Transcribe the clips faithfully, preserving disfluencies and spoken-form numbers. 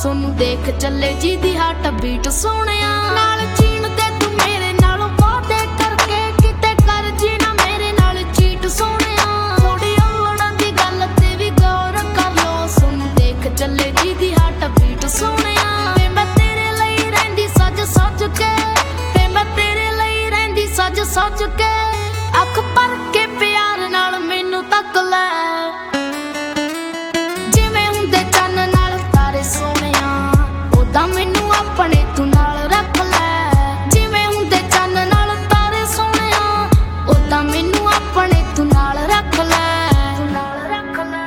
सोनू देख चले जी the heart beat सोहणिया नाल जीण ते तू मेरे नाल वादे करके किते कर जीना मेरे नाल चीट सोहणिया थोड़ी अवड़ां दी गल ते भी गौर कर लो सोनू देख चले जी दी हार्ट बीट सोहणिया वे मैं तेरे लई रहिंदी सज सज के वे मैं तेरे लई रहिंदी सज सज के अख भर के प्यार नाल मैनू तक लै मैनू अपने तू नाल रख लै जिवें हुंदे चन्न नाल तारे सोहणिया ओदां मैनू अपने तू नाल रख लै नाल रख लै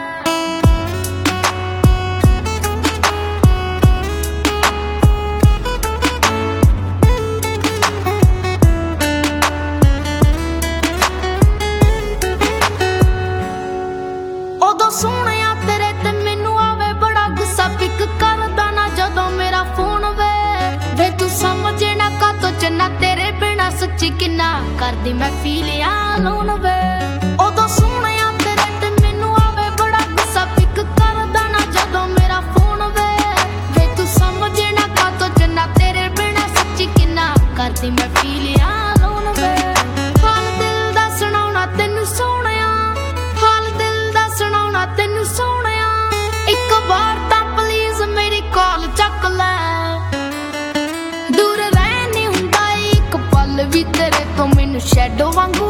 ओदों सोहणिया तेरे ते मैनू आवे बड़ा गुस्सा पिक करदा ना जदों मेरा फोन वे वे तू समझे ना कातों चन्ना तेरे बिना सच्ची किन्ना करदी मैं फील आलोन वे ओदों सोहणिया तेरे ते मैनू आवे बड़ा गुस्सा पिक करदा ना जदों मेरा फोन वे वे तू समझे ना कातों चन्ना तेरे बिना सच्ची किन्ना करदी मैं फील आलोन वे हाल दिल दा सुणाउणा तैनू सोहणिया हाल दिल दा सुणाउणा तैनू सोहणिया एक बार तां प्लीज मेरी कॉल चक लै दूर रह नहीं हुंदा एक पल भी तेरे तो मैनू शैडो वांगू